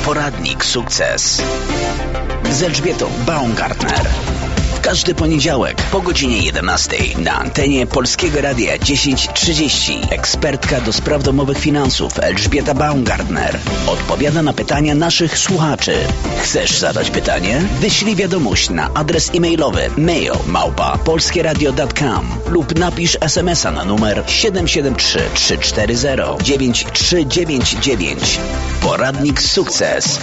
Poradnik Sukces z Elżbietą Baumgartner. Każdy poniedziałek po godzinie 11 na antenie Polskiego Radia 1030 ekspertka do spraw domowych finansów Elżbieta Baumgartner odpowiada na pytania naszych słuchaczy. Chcesz zadać pytanie? Wyślij wiadomość na adres e-mailowy mail@polskieradio.com lub napisz SMS-a na numer 773 340 9399. Poradnik Sukces.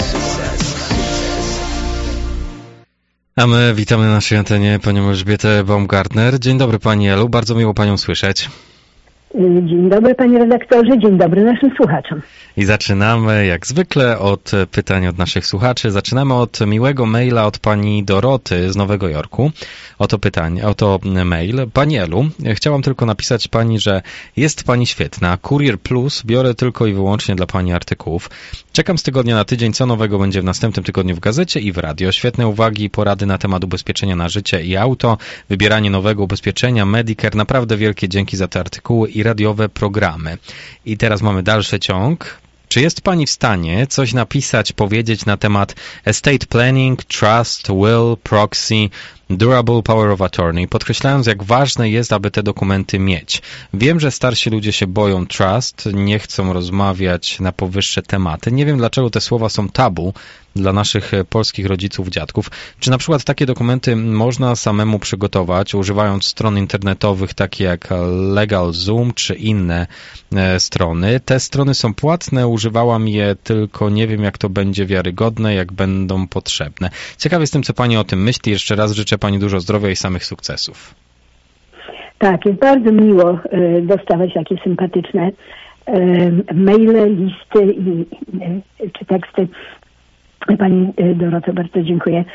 A my witamy na naszej antenie panią Elżbietę Baumgartner. Dzień dobry pani Elu, bardzo miło panią słyszeć. Dzień dobry panie redaktorze, dzień dobry naszym słuchaczom. I zaczynamy jak zwykle od pytań od naszych słuchaczy. Zaczynamy od miłego maila od pani Doroty z Nowego Jorku. Oto mail. Pani Elu, chciałam tylko napisać pani, że jest pani świetna. Kurier Plus biorę tylko i wyłącznie dla pani artykułów. Czekam z tygodnia na tydzień, co nowego będzie w następnym tygodniu w gazecie i w radio. Świetne uwagi i porady na temat ubezpieczenia na życie i auto, wybieranie nowego ubezpieczenia, Medicare. Naprawdę wielkie dzięki za te artykuły i radiowe programy. I teraz mamy dalszy ciąg. Czy jest pani w stanie coś napisać, powiedzieć na temat estate planning, trust, will, proxy, durable power of attorney, podkreślając, jak ważne jest, aby te dokumenty mieć. Wiem, że starsi ludzie się boją trust, nie chcą rozmawiać na powyższe tematy. Nie wiem, dlaczego te słowa są tabu dla naszych polskich rodziców, dziadków. Czy na przykład takie dokumenty można samemu przygotować, używając stron internetowych takie jak LegalZoom czy inne strony? Te strony są płatne, używałam je, tylko nie wiem, jak to będzie wiarygodne, jak będą potrzebne. Ciekaw jestem, co pani o tym myśli. Jeszcze raz życzę pani dużo zdrowia i samych sukcesów. Tak, jest bardzo miło dostawać takie sympatyczne maile, listy czy teksty. Pani Doroto, bardzo dziękuję.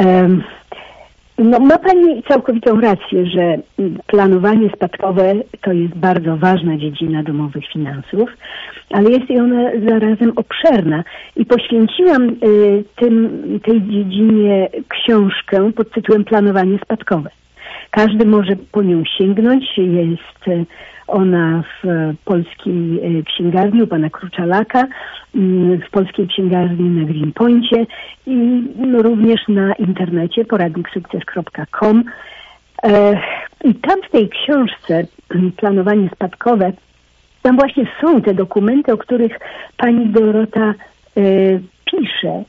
No, ma pani całkowitą rację, że planowanie spadkowe to jest bardzo ważna dziedzina domowych finansów, ale jest i ona zarazem obszerna i poświęciłam tej dziedzinie książkę pod tytułem Planowanie spadkowe. Każdy może po nią sięgnąć, jest ona w polskiej księgarni u pana Kruczalaka, w polskiej księgarni na Greenpoincie i również na internecie poradniksukces.com. I tam w tej książce Planowanie spadkowe, tam właśnie są te dokumenty, o których pani Dorota pisze.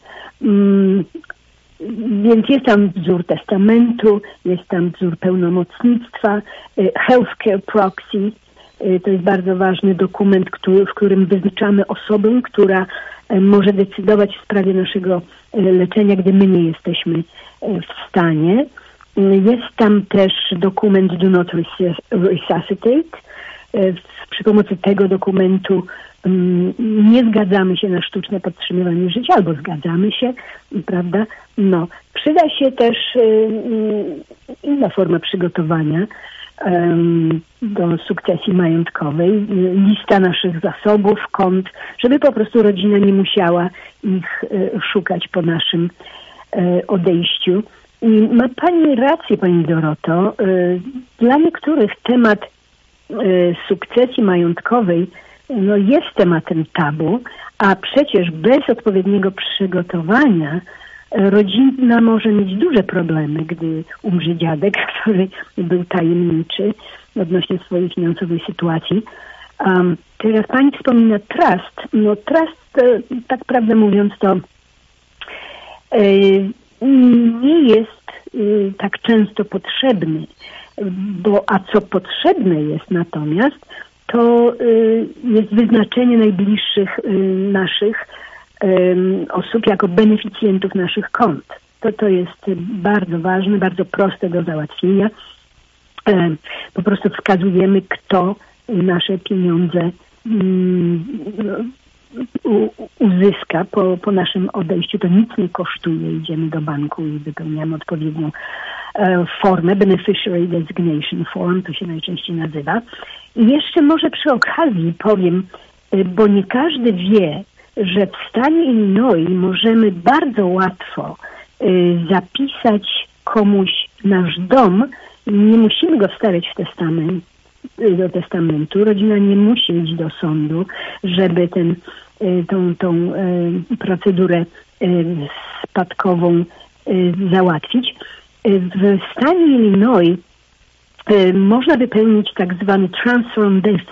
Więc jest tam wzór testamentu, jest tam wzór pełnomocnictwa, healthcare proxy. To jest bardzo ważny dokument, w którym wyznaczamy osobę, która może decydować w sprawie naszego leczenia, gdy my nie jesteśmy w stanie. Jest tam też dokument Do Not Resuscitate. Przy pomocy tego dokumentu nie zgadzamy się na sztuczne podtrzymywanie życia, albo zgadzamy się, prawda? No, przyda się też inna forma przygotowania do sukcesji majątkowej, lista naszych zasobów, kont, żeby po prostu rodzina nie musiała ich szukać po naszym odejściu. I ma pani rację, pani Doroto, dla niektórych temat sukcesji majątkowej jest tematem tabu, a przecież bez odpowiedniego przygotowania rodzina może mieć duże problemy, gdy umrze dziadek, który był tajemniczy odnośnie swojej finansowej sytuacji. Teraz pani wspomina trust. No trust, tak prawdę mówiąc, to nie jest tak często potrzebny, a co potrzebne jest natomiast, to jest wyznaczenie najbliższych naszych osób jako beneficjentów naszych kont. To jest bardzo ważne, bardzo proste do załatwienia. Po prostu wskazujemy, kto nasze pieniądze uzyska po naszym odejściu. To nic nie kosztuje. Idziemy do banku i wypełniamy odpowiednią formę, Beneficiary Designation Form, to się najczęściej nazywa. I jeszcze może przy okazji powiem, bo nie każdy wie, że w stanie Illinois możemy bardzo łatwo zapisać komuś nasz dom. Nie musimy go wstawiać do testamentu. Rodzina nie musi iść do sądu, żeby ten tą procedurę spadkową załatwić. W stanie Illinois można wypełnić tak zwany Transfer on Death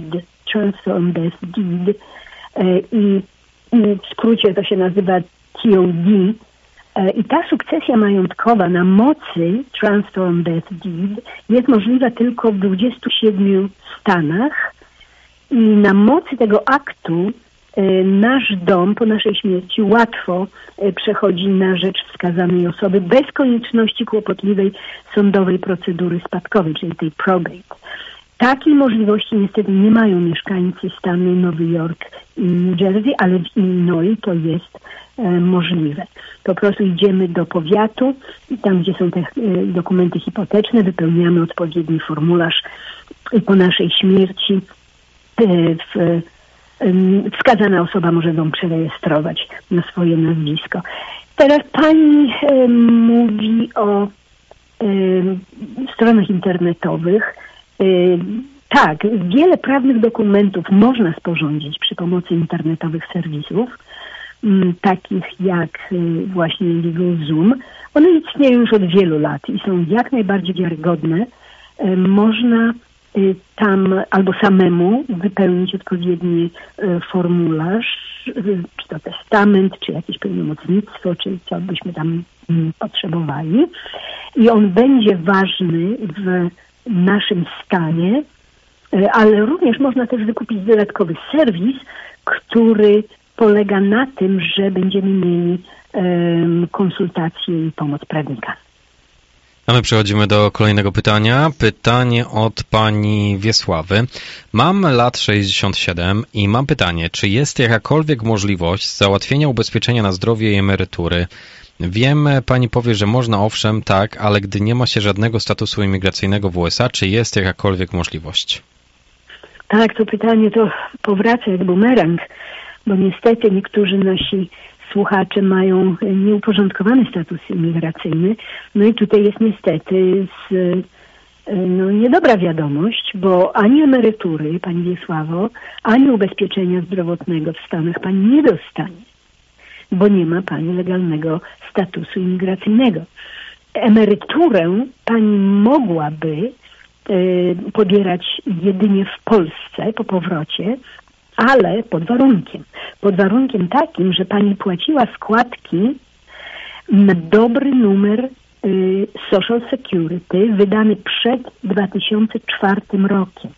Deed i w skrócie to się nazywa TOD. I ta sukcesja majątkowa na mocy Transfer on Death Deed jest możliwa tylko w 27 stanach i na mocy tego aktu nasz dom po naszej śmierci łatwo przechodzi na rzecz wskazanej osoby bez konieczności kłopotliwej sądowej procedury spadkowej, czyli tej probate. Takiej możliwości niestety nie mają mieszkańcy stanu Nowy Jork i New Jersey, ale w Illinois to jest możliwe. Po prostu idziemy do powiatu i tam, gdzie są te dokumenty hipoteczne, wypełniamy odpowiedni formularz i po naszej śmierci wskazana osoba może dom przerejestrować na swoje nazwisko. Teraz pani mówi o stronach internetowych. Tak, wiele prawnych dokumentów można sporządzić przy pomocy internetowych serwisów, takich jak właśnie LegalZoom. One istnieją już od wielu lat i są jak najbardziej wiarygodne. Można tam albo samemu wypełnić odpowiedni formularz, czy to testament, czy jakieś pełnomocnictwo, czy co byśmy tam potrzebowali. I on będzie ważny w naszym stanie, ale również można też wykupić dodatkowy serwis, który polega na tym, że będziemy mieli konsultacje i pomoc prawnika. A my przechodzimy do kolejnego pytania. Pytanie od pani Wiesławy. Mam lat 67 i mam pytanie, czy jest jakakolwiek możliwość załatwienia ubezpieczenia na zdrowie i emerytury? Wiem, pani powie, że można, owszem, tak, ale gdy nie ma się żadnego statusu imigracyjnego w USA, czy jest jakakolwiek możliwość? Tak, to pytanie to powraca jak bumerang, bo niestety niektórzy nasi słuchacze mają nieuporządkowany status imigracyjny. No i tutaj jest niestety niedobra wiadomość, bo ani emerytury, pani Wiesławo, ani ubezpieczenia zdrowotnego w Stanach pani nie dostanie, bo nie ma pani legalnego statusu imigracyjnego. Emeryturę pani mogłaby pobierać jedynie w Polsce po powrocie, ale pod warunkiem takim, że pani płaciła składki na dobry numer Social Security wydany przed 2004 rokiem.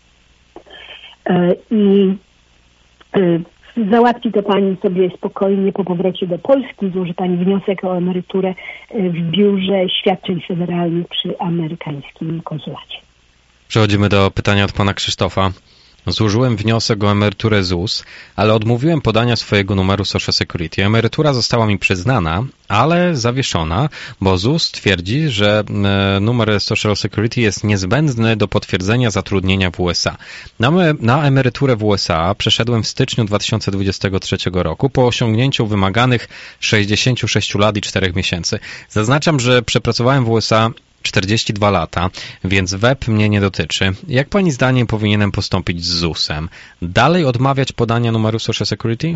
I załatwi to pani sobie spokojnie po powrocie do Polski, złoży pani wniosek o emeryturę w biurze świadczeń federalnych przy amerykańskim konsulacie. Przechodzimy do pytania od pana Krzysztofa. Złożyłem wniosek o emeryturę ZUS, ale odmówiłem podania swojego numeru Social Security. Emerytura została mi przyznana, ale zawieszona, bo ZUS twierdzi, że numer Social Security jest niezbędny do potwierdzenia zatrudnienia w USA. Na emeryturę w USA przeszedłem w styczniu 2023 roku po osiągnięciu wymaganych 66 lat i 4 miesięcy. Zaznaczam, że przepracowałem w USA 42 lata, więc WEP mnie nie dotyczy. Jak pani zdaniem powinienem postąpić z ZUS-em? Dalej odmawiać podania numeru Social Security?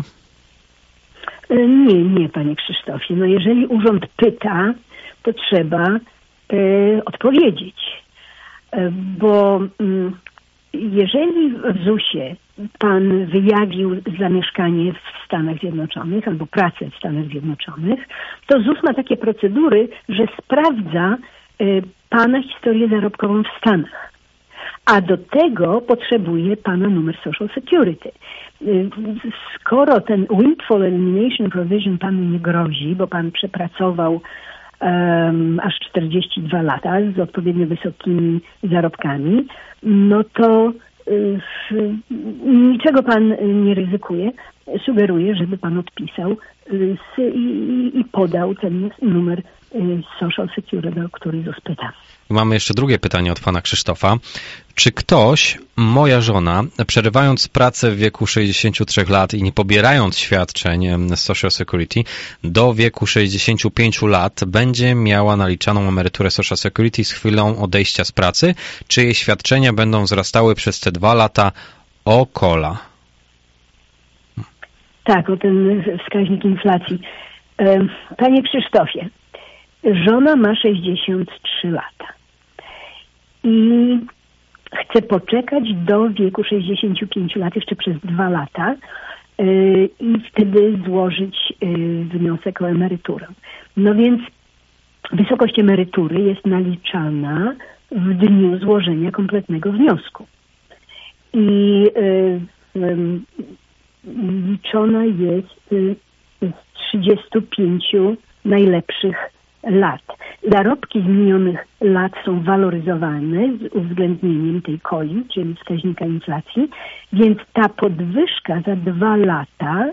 Nie, panie Krzysztofie. No jeżeli urząd pyta, to trzeba odpowiedzieć. Bo jeżeli w ZUS-ie pan wyjawił zamieszkanie w Stanach Zjednoczonych albo pracę w Stanach Zjednoczonych, to ZUS ma takie procedury, że sprawdza pana historię zarobkową w Stanach. A do tego potrzebuje pana numer Social Security. Skoro ten Windfall Elimination Provision panu nie grozi, bo pan przepracował aż 42 lata z odpowiednio wysokimi zarobkami, no to niczego pan nie ryzykuje. Sugeruję, żeby pan odpisał i podał ten numer Social Security, o który ZUS pyta. Mamy jeszcze drugie pytanie od pana Krzysztofa. Czy ktoś, moja żona, przerywając pracę w wieku 63 lat i nie pobierając świadczeń Social Security do wieku 65 lat, będzie miała naliczaną emeryturę Social Security z chwilą odejścia z pracy? Czy jej świadczenia będą wzrastały przez te 2 lata o kola? Tak, o ten wskaźnik inflacji. Panie Krzysztofie, żona ma 63 lata i chce poczekać do wieku 65 lat, jeszcze przez 2 lata i wtedy złożyć wniosek o emeryturę. No więc wysokość emerytury jest naliczana w dniu złożenia kompletnego wniosku. I liczona jest z 35 najlepszych lat. Zarobki z minionych lat są waloryzowane z uwzględnieniem tej COLI, czyli wskaźnika inflacji, więc ta podwyżka za 2 lata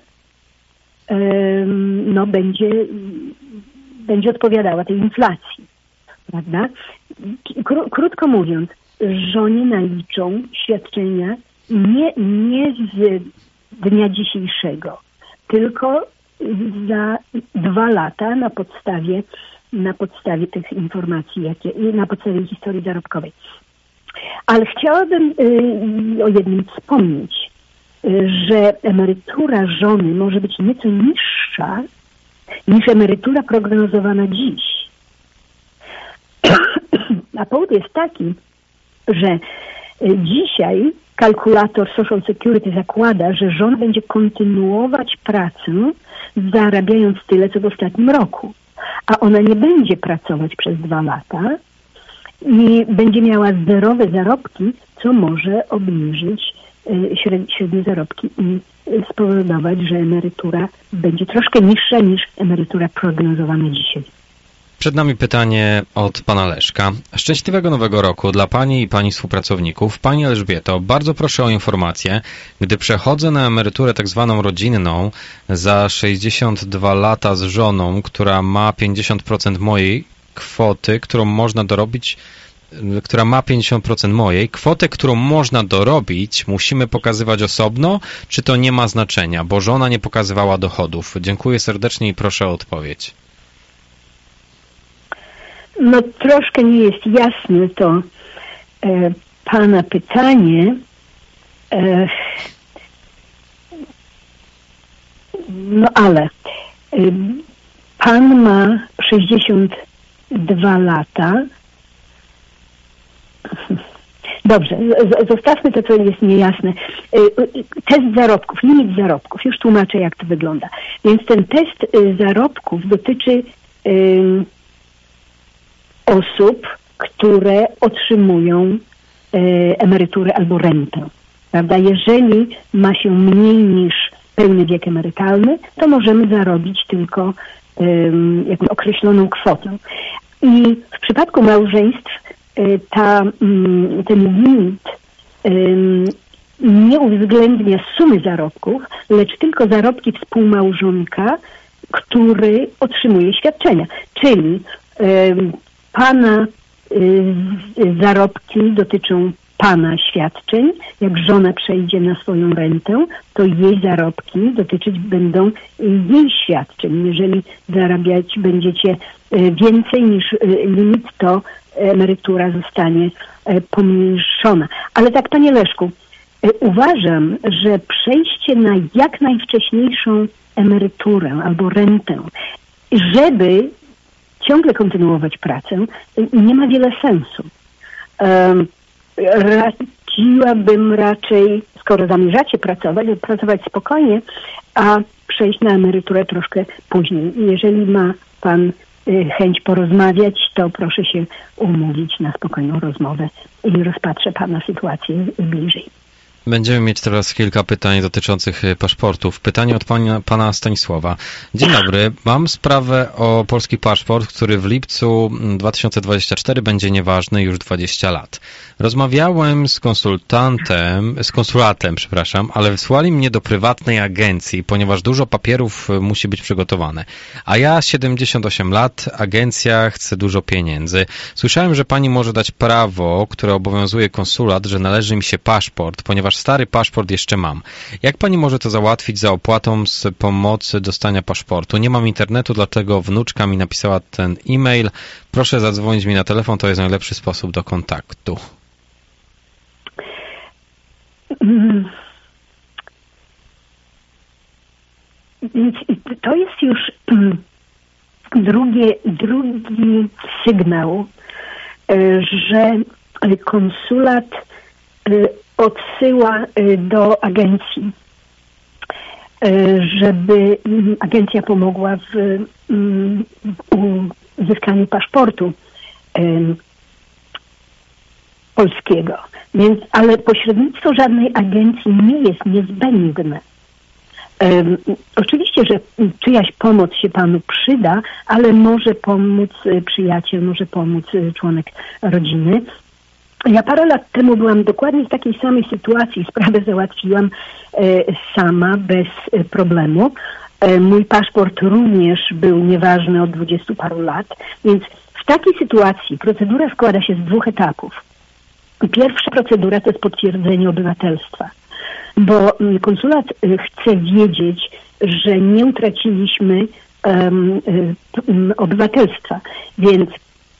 będzie odpowiadała tej inflacji. Prawda? Krótko mówiąc, żonie naliczą świadczenia nie z dnia dzisiejszego, tylko za 2 lata na podstawie tych informacji, na podstawie historii zarobkowej. Ale chciałabym o jednym wspomnieć, że emerytura żony może być nieco niższa niż emerytura prognozowana dziś. A powód jest taki, że dzisiaj kalkulator Social Security zakłada, że żona będzie kontynuować pracę, zarabiając tyle, co w ostatnim roku. A ona nie będzie pracować przez 2 lata i będzie miała zerowe zarobki, co może obniżyć średnie zarobki i spowodować, że emerytura będzie troszkę niższa niż emerytura prognozowana dzisiaj. Przed nami pytanie od pana Leszka. Szczęśliwego Nowego Roku dla pani i pani współpracowników. Pani Elżbieto, bardzo proszę o informację. Gdy przechodzę na emeryturę tak zwaną rodzinną za 62 lata z żoną, która ma 50% mojej kwoty, którą można dorobić, która ma 50% mojej, kwotę, którą można dorobić, musimy pokazywać osobno, czy to nie ma znaczenia, bo żona nie pokazywała dochodów? Dziękuję serdecznie i proszę o odpowiedź. No troszkę nie jest jasne to pana pytanie. No ale pan ma 62 lata. Dobrze, zostawmy to, co jest niejasne. Test zarobków, limit zarobków. Już tłumaczę, jak to wygląda. Więc ten test zarobków dotyczy osób, które otrzymują emeryturę albo rentę. Prawda? Jeżeli ma się mniej niż pełny wiek emerytalny, to możemy zarobić tylko jakąś określoną kwotę. I w przypadku małżeństw ten limit nie uwzględnia sumy zarobków, lecz tylko zarobki współmałżonka, który otrzymuje świadczenia. Czyli pana zarobki dotyczą pana świadczeń. Jak żona przejdzie na swoją rentę, to jej zarobki dotyczyć będą jej świadczeń. Jeżeli zarabiać będziecie więcej niż limit, to emerytura zostanie pomniejszona. Ale tak, panie Leszku, uważam, że przejście na jak najwcześniejszą emeryturę albo rentę, żeby ciągle kontynuować pracę, nie ma wiele sensu. Radziłabym raczej, skoro zamierzacie pracować spokojnie, a przejść na emeryturę troszkę później. Jeżeli ma pan chęć porozmawiać, to proszę się umówić na spokojną rozmowę i rozpatrzę pana sytuację bliżej. Będziemy mieć teraz kilka pytań dotyczących paszportów. Pytanie od pana Stanisława. Dzień dobry. Mam sprawę o polski paszport, który w lipcu 2024 będzie nieważny już 20 lat. Rozmawiałem z konsulatem, ale wysłali mnie do prywatnej agencji, ponieważ dużo papierów musi być przygotowane. A ja 78 lat, agencja chce dużo pieniędzy. Słyszałem, że pani może dać prawo, które obowiązuje konsulat, że należy mi się paszport, ponieważ stary paszport jeszcze mam. Jak pani może to załatwić za opłatą z pomocy dostania paszportu? Nie mam internetu, dlatego wnuczka mi napisała ten e-mail. Proszę zadzwonić mi na telefon, to jest najlepszy sposób do kontaktu. Więc to jest już drugi sygnał, że konsulat odsyła do agencji, żeby agencja pomogła w uzyskaniu paszportu polskiego. Więc, ale pośrednictwo żadnej agencji nie jest niezbędne. Oczywiście, że czyjaś pomoc się panu przyda, ale może pomóc przyjaciel, może pomóc członek rodziny. Ja parę lat temu byłam dokładnie w takiej samej sytuacji. Sprawę załatwiłam sama, bez problemu. Mój paszport również był nieważny od 20 paru lat, więc w takiej sytuacji procedura składa się z 2 etapów. Pierwsza procedura to jest potwierdzenie obywatelstwa, bo konsulat chce wiedzieć, że nie utraciliśmy obywatelstwa, więc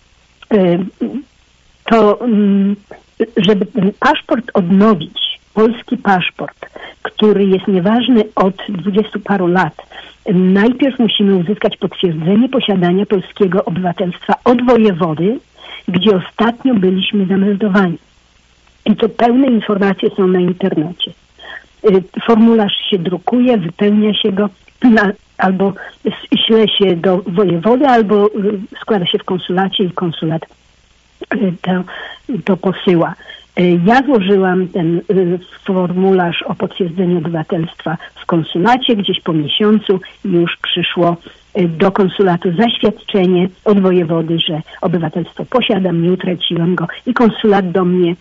to, żeby ten paszport odnowić, polski paszport, który jest nieważny od 20 paru lat, najpierw musimy uzyskać potwierdzenie posiadania polskiego obywatelstwa od wojewody, gdzie ostatnio byliśmy zameldowani. I to pełne informacje są na internecie. Formularz się drukuje, wypełnia się go, albo śle się do wojewody, albo składa się w konsulacie i konsulat to posyła. Ja złożyłam ten formularz o potwierdzeniu obywatelstwa w konsulacie, gdzieś po miesiącu już przyszło do konsulatu zaświadczenie od wojewody, że obywatelstwo posiadam, nie utraciłam go i konsulat do mnie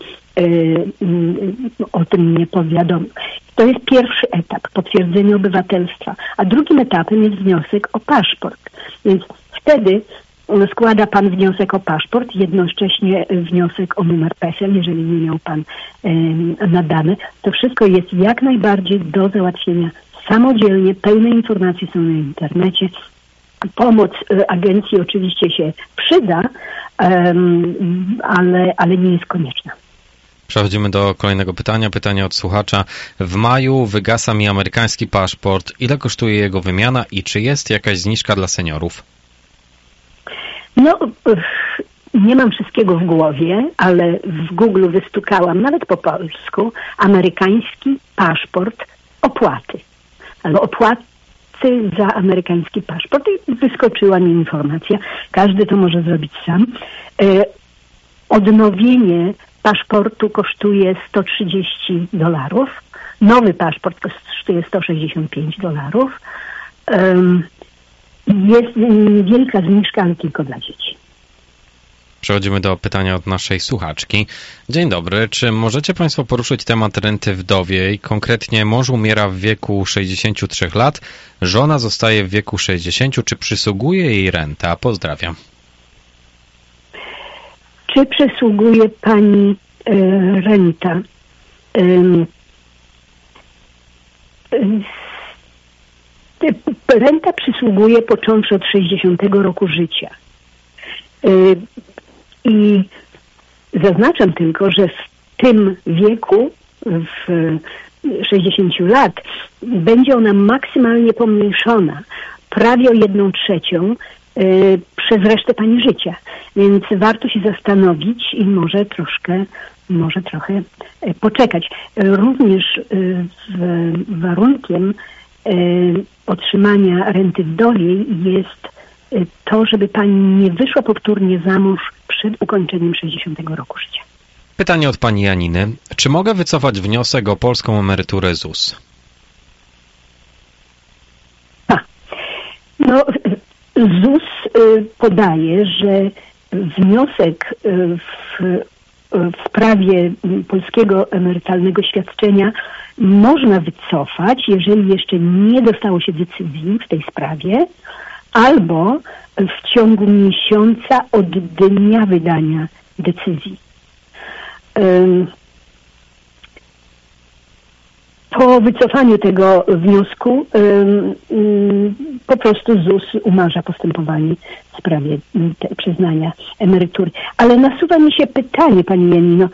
o tym mnie powiadomił. To jest pierwszy etap, potwierdzenie obywatelstwa, a drugim etapem jest wniosek o paszport. Więc wtedy składa pan wniosek o paszport, jednocześnie wniosek o numer PESEL, jeżeli nie miał pan nadany. To wszystko jest jak najbardziej do załatwienia samodzielnie, pełne informacje są na internecie. Pomoc agencji oczywiście się przyda, ale nie jest konieczna. Przechodzimy do kolejnego pytania. Pytanie od słuchacza. W maju wygasa mi amerykański paszport. Ile kosztuje jego wymiana i czy jest jakaś zniżka dla seniorów? No, nie mam wszystkiego w głowie, ale w Google wystukałam, nawet po polsku, amerykański paszport opłaty. Albo opłaty za amerykański paszport i wyskoczyła mi informacja. Każdy to może zrobić sam. Odnowienie paszportu kosztuje $130. Nowy paszport kosztuje $165. Jest niewielka zniżka, ale tylko dla dzieci. Przechodzimy do pytania od naszej słuchaczki. Dzień dobry. Czy możecie Państwo poruszyć temat renty wdowiej? Konkretnie mąż umiera w wieku 63 lat, żona zostaje w wieku 60. Czy przysługuje jej renta? Pozdrawiam. Czy przysługuje pani renta? Renta przysługuje począwszy od 60 roku życia. I zaznaczam tylko, że w tym wieku, w 60 lat, będzie ona maksymalnie pomniejszona, prawie o 1/3 przez resztę pani życia. Więc warto się zastanowić i może trochę poczekać. Również warunkiem otrzymania renty wdowiej jest to, żeby pani nie wyszła powtórnie za mąż przed ukończeniem 60 roku życia. Pytanie od pani Janiny. Czy mogę wycofać wniosek o polską emeryturę ZUS? No, ZUS podaje, że wniosek w sprawie polskiego emerytalnego świadczenia można wycofać, jeżeli jeszcze nie dostało się decyzji w tej sprawie, albo w ciągu miesiąca od dnia wydania decyzji. Po wycofaniu tego wniosku po prostu ZUS umarza postępowanie w sprawie przyznania emerytury. Ale nasuwa mi się pytanie, pani Janino,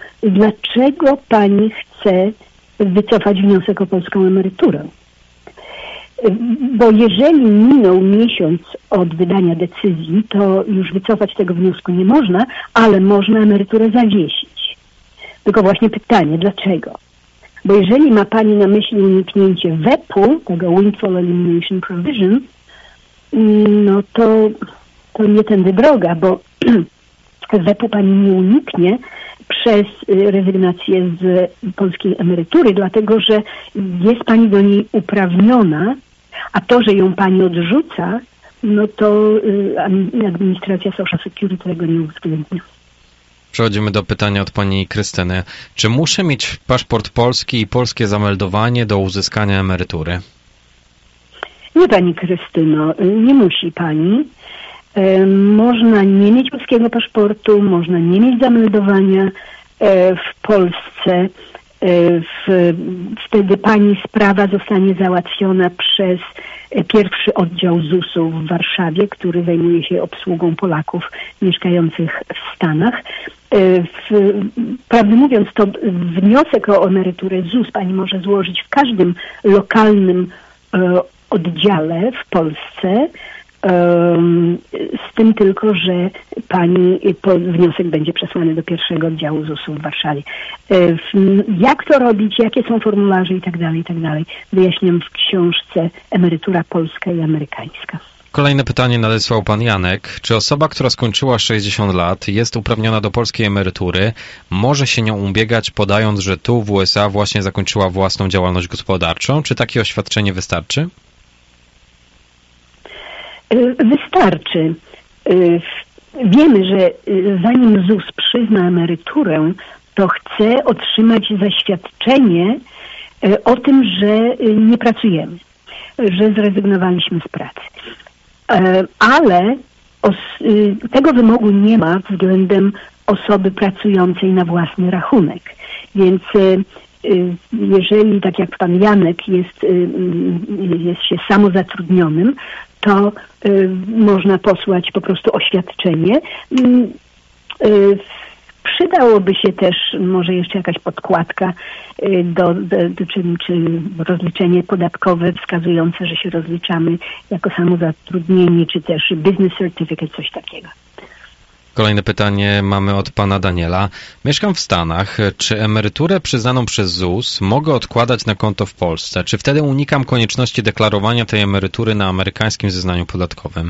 dlaczego pani chce wycofać wniosek o polską emeryturę? bo jeżeli minął miesiąc od wydania decyzji, to już wycofać tego wniosku nie można, ale można emeryturę zawiesić. Tylko właśnie pytanie, dlaczego? Bo jeżeli ma pani na myśli uniknięcie WEP-u, tego Windfall Elimination Provision, no to nie tędy droga, bo WEP-u pani nie uniknie przez rezygnację z polskiej emerytury, dlatego że jest pani do niej uprawniona, a to, że ją pani odrzuca, no to administracja Social Security tego nie uwzględnia. Przechodzimy do pytania od pani Krystyny. Czy muszę mieć paszport polski i polskie zameldowanie do uzyskania emerytury? Nie, pani Krystyno, nie musi pani. Można nie mieć polskiego paszportu, można nie mieć zameldowania w Polsce. Wtedy pani sprawa zostanie załatwiona przez pierwszy oddział ZUS-u w Warszawie, który zajmuje się obsługą Polaków mieszkających w Stanach. Prawdę mówiąc, to wniosek o emeryturę ZUS pani może złożyć w każdym lokalnym oddziale w Polsce, z tym tylko, że pani wniosek będzie przesłany do pierwszego oddziału ZUS-u w Warszawie. Jak to robić, jakie są formularze i tak dalej, wyjaśniam w książce Emerytura polska i amerykańska. Kolejne pytanie nadesłał pan Janek. Czy osoba, która skończyła 60 lat, jest uprawniona do polskiej emerytury, może się nią ubiegać, podając, że tu w USA właśnie zakończyła własną działalność gospodarczą? Czy takie oświadczenie wystarczy? Wystarczy. Wiemy, że zanim ZUS przyzna emeryturę, to chce otrzymać zaświadczenie o tym, że nie pracujemy, że zrezygnowaliśmy z pracy. Ale tego wymogu nie ma względem osoby pracującej na własny rachunek. Więc jeżeli, tak jak pan Janek jest się samozatrudnionym, to można posłać po prostu oświadczenie. Przydałoby się też może jeszcze jakaś podkładka czy rozliczenie podatkowe wskazujące, że się rozliczamy jako samozatrudnieni, czy też business certificate, coś takiego. Kolejne pytanie mamy od pana Daniela. Mieszkam w Stanach. Czy emeryturę przyznaną przez ZUS mogę odkładać na konto w Polsce? Czy wtedy unikam konieczności deklarowania tej emerytury na amerykańskim zeznaniu podatkowym?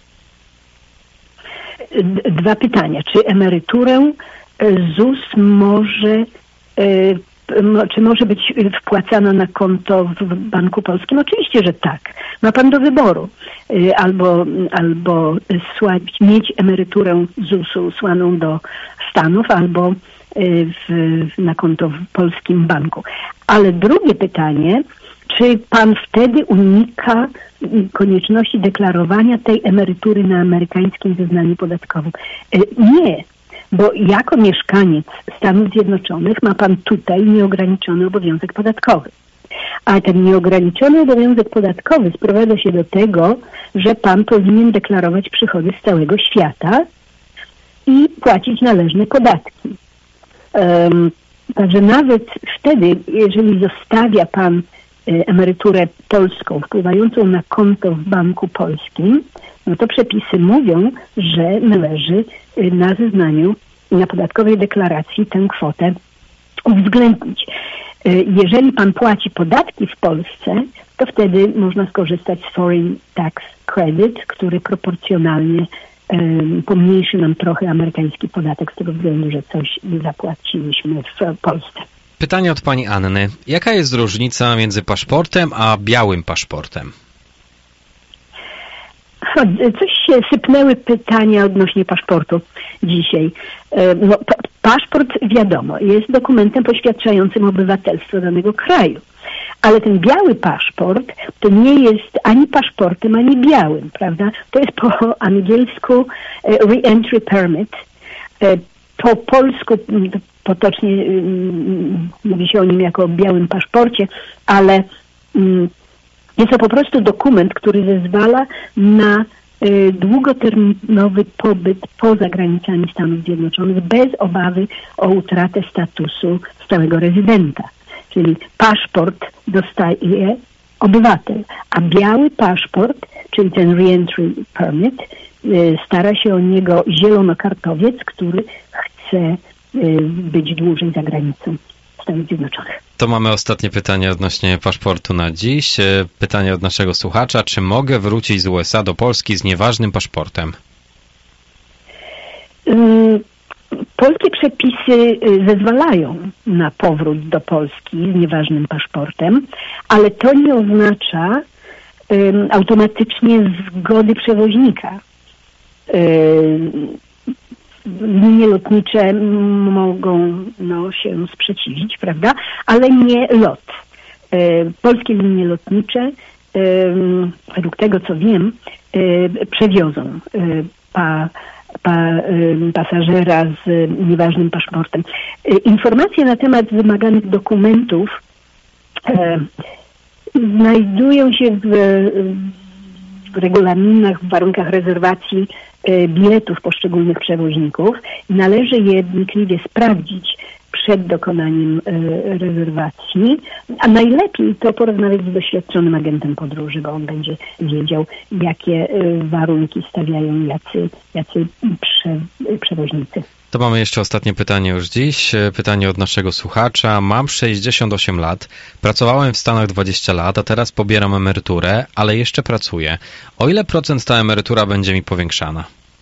Dwa pytania. Czy emeryturę ZUS może być wpłacana na konto w Banku Polskim? Oczywiście, że tak. Ma pan do wyboru. Albo mieć emeryturę ZUS-u słaną do Stanów, albo na konto w polskim banku. Ale drugie pytanie, czy pan wtedy unika konieczności deklarowania tej emerytury na amerykańskim zeznaniu podatkowym? Nie. Bo jako mieszkaniec Stanów Zjednoczonych ma pan tutaj nieograniczony obowiązek podatkowy. A ten nieograniczony obowiązek podatkowy sprowadza się do tego, że pan powinien deklarować przychody z całego świata i płacić należne podatki. Także nawet wtedy, jeżeli zostawia pan emeryturę polską wpływającą na konto w Banku Polskim, no to przepisy mówią, że należy na zeznaniu, na podatkowej deklaracji tę kwotę uwzględnić. Jeżeli pan płaci podatki w Polsce, to wtedy można skorzystać z Foreign Tax Credit, który proporcjonalnie pomniejszy nam trochę amerykański podatek z tego względu, że coś zapłaciliśmy w Polsce. Pytanie od pani Anny. Jaka jest różnica między paszportem a białym paszportem? Coś się sypnęły pytania odnośnie paszportu dzisiaj. Paszport, wiadomo, jest dokumentem poświadczającym obywatelstwo danego kraju. Ale ten biały paszport to nie jest ani paszportem, ani białym, prawda? To jest po angielsku re-entry permit. Po polsku potocznie mówi się o nim jako o białym paszporcie, ale jest to po prostu dokument, który zezwala na długoterminowy pobyt poza granicami Stanów Zjednoczonych bez obawy o utratę statusu stałego rezydenta. Czyli paszport dostaje obywatel, a biały paszport, czyli ten re-entry permit, stara się o niego zielonokartowiec, który chce być dłużej za granicą Stanów Zjednoczonych. To mamy ostatnie pytanie odnośnie paszportu na dziś. Pytanie od naszego słuchacza. Czy mogę wrócić z USA do Polski z nieważnym paszportem? Polskie przepisy zezwalają na powrót do Polski z nieważnym paszportem, ale to nie oznacza automatycznie zgody przewoźnika. Linie lotnicze mogą się sprzeciwić, prawda? Ale nie LOT. Polskie linie lotnicze, według tego co wiem, przewiozą pasażera z nieważnym paszportem. Informacje na temat wymaganych dokumentów znajdują się w regulaminach, w warunkach rezerwacji biletów poszczególnych przewoźników. Należy je wnikliwie sprawdzić przed dokonaniem rezerwacji, a najlepiej to porozmawiać z doświadczonym agentem podróży, bo on będzie wiedział, jakie warunki stawiają jacy przewoźnicy. To mamy jeszcze ostatnie pytanie już dziś. Pytanie od naszego słuchacza. Mam 68 lat, pracowałem w Stanach 20 lat, a teraz pobieram emeryturę, ale jeszcze pracuję. O ile procent ta emerytura będzie mi powiększana?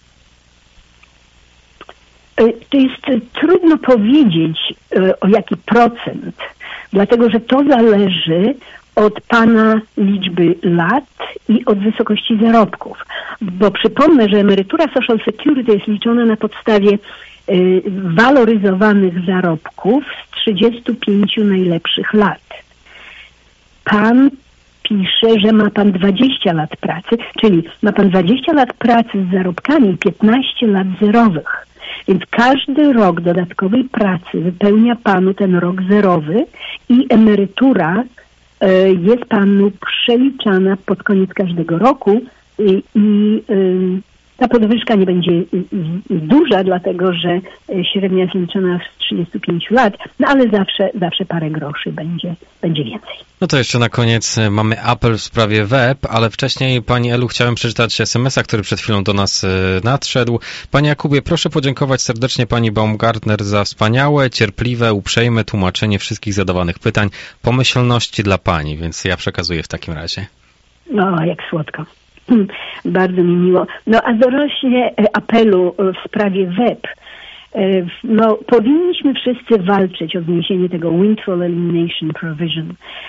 To jest trudno powiedzieć, o jaki procent, dlatego że to zależy od pana liczby lat i od wysokości zarobków. Bo przypomnę, że emerytura Social Security jest liczona na podstawie waloryzowanych zarobków z 35 najlepszych lat. Pan pisze, że ma pan 20 lat pracy, czyli ma pan 20 lat pracy z zarobkami i 15 lat zerowych. Więc każdy rok dodatkowej pracy wypełnia panu ten rok zerowy i emerytura jest panu przeliczana pod koniec każdego roku i ta podwyżka nie będzie duża, dlatego że średnia jest liczona z 35 lat, no ale zawsze parę groszy będzie więcej. No to jeszcze na koniec mamy apel w sprawie web, ale wcześniej Pani Elu chciałem przeczytać SMS-a, który przed chwilą do nas nadszedł. Panie Jakubie, proszę podziękować serdecznie Pani Baumgartner za wspaniałe, cierpliwe, uprzejme tłumaczenie wszystkich zadawanych pytań, pomyślności dla Pani, więc ja przekazuję w takim razie. No, jak słodko. Bardzo mi miło. No a dorośnie apelu w sprawie web. No, powinniśmy wszyscy walczyć o zniesienie tego Windfall Elimination Provision.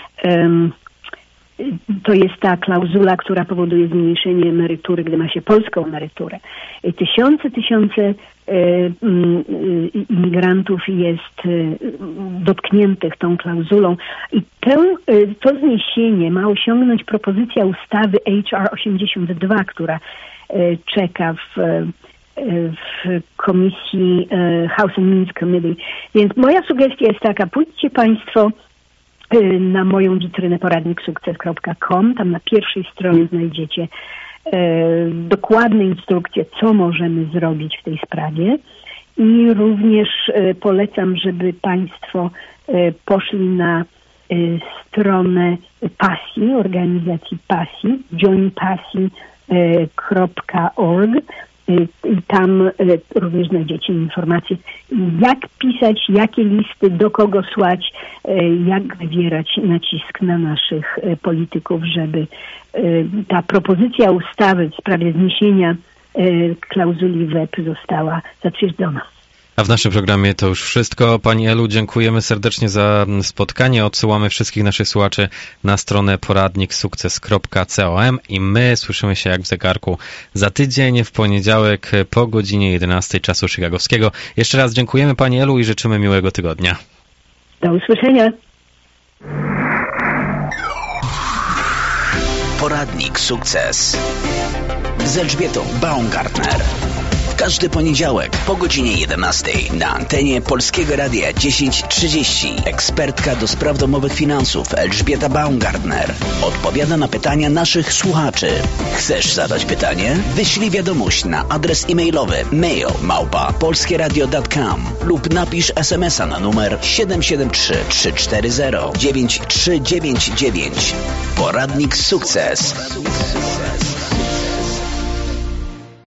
To jest ta klauzula, która powoduje zmniejszenie emerytury, gdy ma się polską emeryturę. Tysiące imigrantów jest dotkniętych tą klauzulą i to zniesienie ma osiągnąć propozycja ustawy HR 82, która czeka w komisji House and Means Committee. Więc moja sugestia jest taka, pójdźcie Państwo na moją witrynę poradniksukces.com. Tam na pierwszej stronie znajdziecie dokładne instrukcje, co możemy zrobić w tej sprawie. I również polecam, żeby Państwo poszli na stronę PASI, organizacji PASI, joinpasi.org. I tam również znajdziecie informacje, jak pisać, jakie listy, do kogo słać, jak wywierać nacisk na naszych polityków, żeby ta propozycja ustawy w sprawie zniesienia klauzuli web została zatwierdzona. A w naszym programie to już wszystko. Pani Elu, dziękujemy serdecznie za spotkanie. Odsyłamy wszystkich naszych słuchaczy na stronę poradniksukces.com i my słyszymy się jak w zegarku za tydzień w poniedziałek po godzinie 11 czasu chicagowskiego. Jeszcze raz dziękujemy Pani Elu i życzymy miłego tygodnia. Do usłyszenia. Poradnik Sukces z Elżbietą Baumgartner. W każdy poniedziałek po godzinie 11 na antenie Polskiego Radia 1030 ekspertka do spraw domowych finansów Elżbieta Baumgartner odpowiada na pytania naszych słuchaczy. Chcesz zadać pytanie? Wyślij wiadomość na adres e-mailowy mail@polskieradio.com lub napisz SMS-a na numer 773 340 9399. Poradnik Sukces.